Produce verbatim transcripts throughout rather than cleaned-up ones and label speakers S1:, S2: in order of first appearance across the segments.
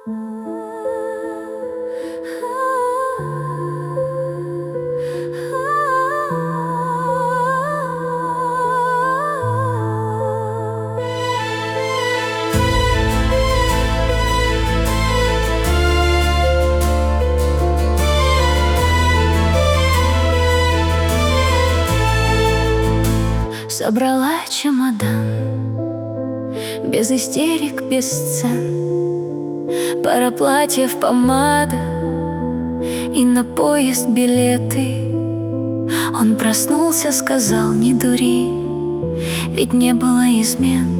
S1: Собрала чемодан, без истерик, без сцен, пара платьев, помада и на поезд билеты. Он проснулся, сказал: не дури, ведь не было измен.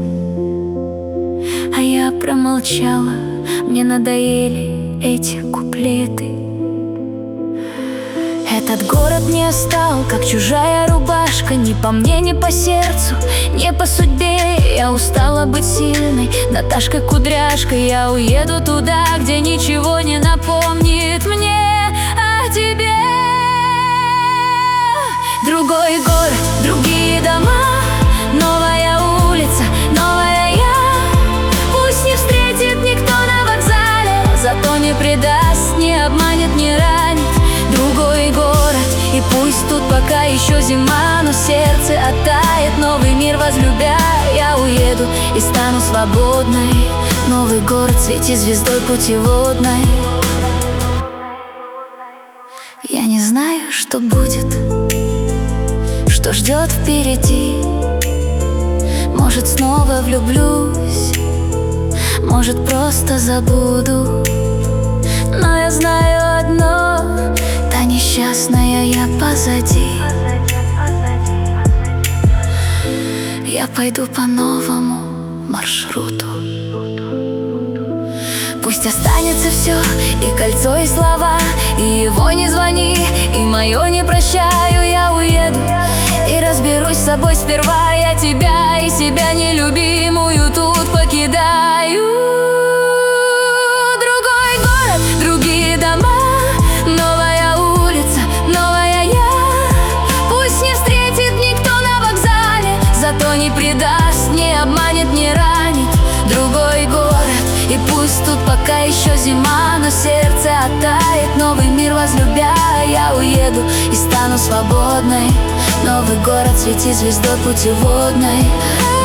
S1: А я промолчала, мне надоели эти куплеты. Этот город мне стал, как чужая рубашка, ни по мне, ни по сердцу, не по судьбе. Я устала быть сильной, Наташкой-кудряшкой. Я уеду туда, где ничего не напомнит мне о тебе. Другой город, другие дома, новая улица, новая я. Пусть не встретит никто на вокзале, зато не предаст, не обманет, не ранит. Другой город, и пусть тут пока еще зима, но сердце оттает, новый мир возлюбя. Я уеду и стану свободной. Новый город, свети звездой путеводной. Я не знаю, что будет, что ждет впереди. Может, снова влюблюсь, может, просто забуду. Но я знаю одно: та несчастная я позади. Я пойду по новому маршруту. Пусть останется все, и кольцо, и слова, и его не звони, и мое не прощаю. Я уеду и разберусь с собой сперва. Я тебя и себя нелюбимую тут покидаю. Другой город, другие дома, новая улица, новая я. Пусть не встретит никто на вокзале, зато не предаст, не обманет, не ранит. Другой город, и пусть тут пока еще зима, но сердце оттает, новый мир возлюбя. Я уеду и стану свободной. Новый город, свети звездой путеводной.